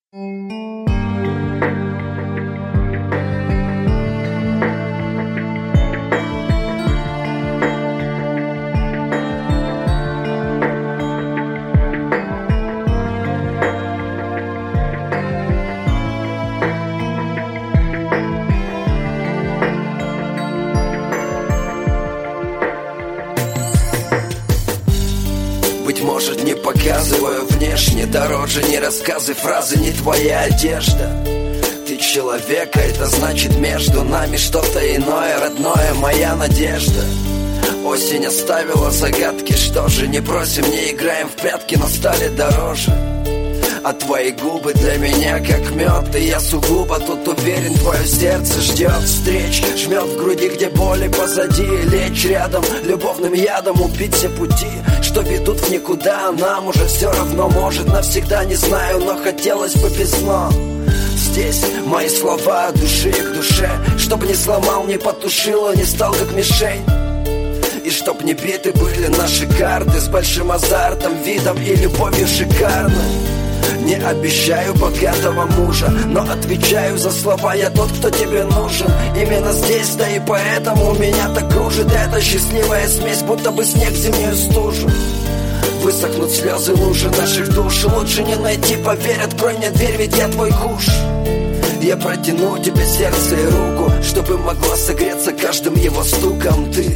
Быть может, не показываю внешне, дороже не рассказы, фразы, не твоя одежда. Ты человек, а это значит между нами что-то иное, родное, моя надежда. Осень оставила загадки, что же, не просим, не играем в прятки, но стали дороже. А твои губы для меня как мед, и я сугубо тут уверен, твое сердце ждет встреч, жмет в груди, где боли позади, лечь рядом, любовным ядом убить все пути, что ведут в никуда, а нам уже все равно, может, навсегда, не знаю, но хотелось бы без но. Здесь мои слова от души к душе, чтоб не сломал, не потушил, не стал как мишень. И чтоб не биты были наши карты с большим азартом, видом и любовью шикарной. Не обещаю богатого мужа, но отвечаю за слова, я тот, кто тебе нужен. Именно здесь, да и поэтому меня так кружит эта счастливая смесь, будто бы снег зимнюю стужу. Высохнут слезы, лужи наших душ, лучше не найти, поверь, открой мне дверь, ведь я твой куш. Я протяну тебе сердце и руку, чтобы могла согреться каждым его стуком ты.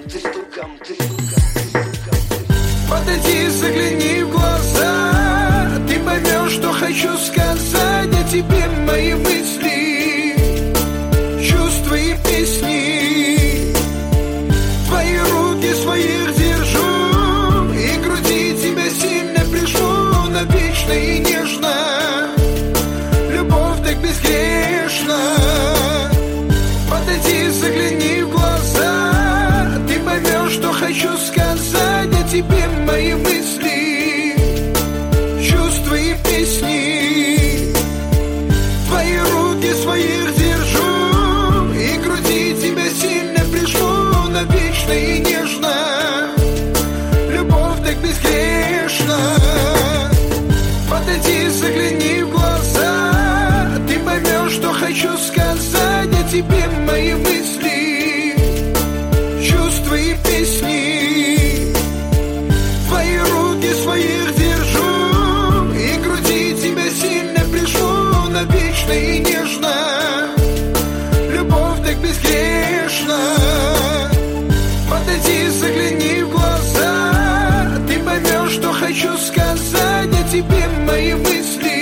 Подойди, загляни в глаза, ты поймешь, что хочу сказать о тебе, мои мысли, чувства и песни. Твои руки своих держу, и к груди тебя сильно прижму, навечно и нежно. Любовь так безгрешна. Подойди, загляни в глаза, ты поймешь, что хочу сказать о тебе, мои мысли, чувства и песни. Твои руки своих держу, и к груди тебя сильно прижму, навечно и нежно. Любовь так безгрешна. Подойди, загляни в глаза, ты поймешь, что хочу сказать о тебе, мои мысли, чувства и песни. Твои руки своих держу, и к груди тебя сильно прижму, навечно и нежно. Любовь так безгрешна. Подойди, загляни в глаза, ты поймешь, что хочу сказать о тебе, мои мысли,